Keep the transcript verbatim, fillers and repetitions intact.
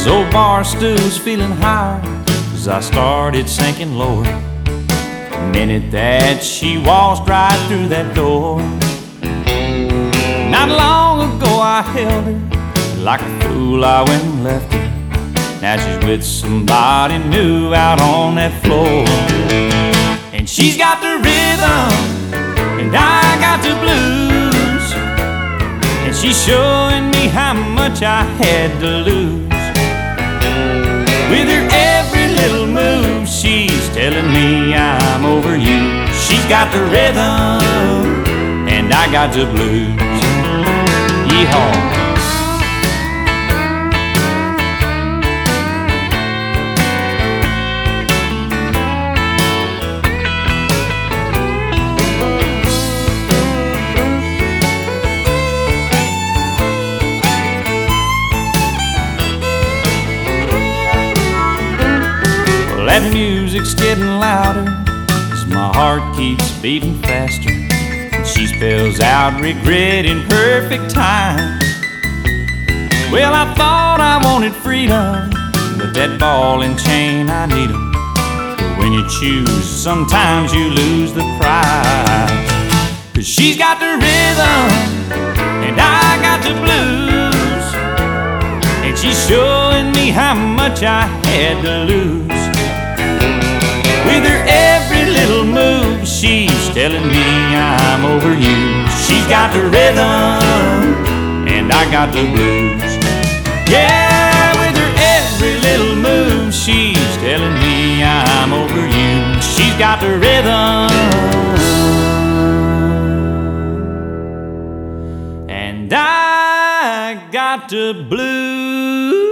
This old bar stool's feeling high as I started sinking lower. The minute that she waltzed right through that door. Not long ago I held her, like a fool I went and left her. Now she's with somebody new out on that floor. And she's got the rhythm, and I got the blues. And she's showing me how much I had to lose. With her every little move, she's telling me I'm over you. She's got the rhythm, and I got the blues. Yeehaw. That music's getting louder as my heart keeps beating faster, and she spells out regret in perfect time. Well, I thought I wanted freedom, but that ball and chain, I need 'em. But when you choose, sometimes you lose the prize. 'Cause she's got the rhythm, and I got the blues. And she's showing me how much I had to lose. With her every little move, she's telling me I'm over you. She's got the rhythm, and I got the blues. Yeah, with her every little move, she's telling me I'm over you. She's got the rhythm, and I got the blues.